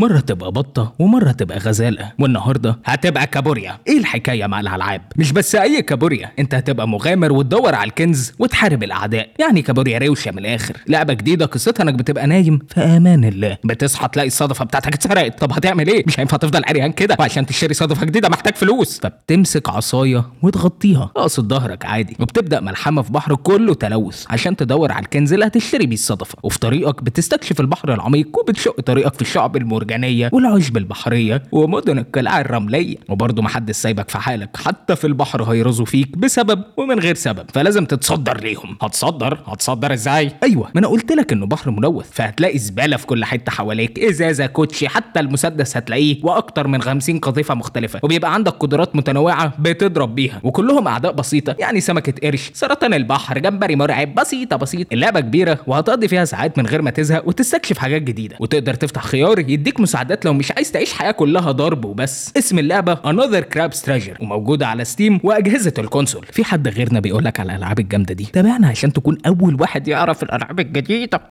مرة تبقى بطة ومرة تبقى غزالة، والنهاردة هتبقى كابوريا. ايه الحكاية مع الألعاب؟ مش بس أي كابوريا، انت هتبقى مغامر وتدور على الكنز وتحارب الأعداء، يعني كابوريا روشة من الآخر. لعبة جديدة قصتها انك بتبقى نايم في أمان الله، بتصحى تلاقي الصدفة بتاعتك اتسرقت. طب هتعمل ايه؟ مش هينفع تفضل عريان كده، وعشان تشتري صدفة جديدة محتاج فلوس، فبتمسك عصاية وتغطيها قاصد ظهرك عادي، وبتبدأ ملحمة في بحر كله تلوث عشان تدور على الكنز اللي هتشتري بيه الصدفة. وفي طريقك بتستكشف البحر العميق وبتشق طريقك في الشعب المرجانية والعشب البحرية ومدن القلاع الرملية، وبرضه محدش سايبك في حالك، حتى في البحر هيرزوا فيك بسبب ومن غير سبب، فلازم تتصدر ليهم. هتصدر ازاي؟ ايوه، ما انا قلت لك انه بحر ملوث، فهتلاقي زبالة في كل حتة حواليك، ازازة، كوتشي، حتى المسدس هتلاقيه، واكتر من 50 قذيفة مختلفة، وبيبقى عندك قدرات متنوعة بتضرب بيها، وكلهم اعداء بسيطة، يعني سمكة قرش، سرطان البحر، جمبري مرعب، بسيطة. اللعبة كبيرة وهتقضي فيها ساعات من غير ما تزهق وتستكشف حاجات جديدة، وتقدر تفتح خيار يديك مساعدات لو مش عايز تعيش حياة كلها ضرب وبس. اسم اللعبة Another Crab's Treasure، وموجودة على ستيم وأجهزة الكونسول. في حد غيرنا بيقولك على الألعاب الجامدة دي؟ تابعنا عشان تكون أول واحد يعرف الألعاب الجديدة.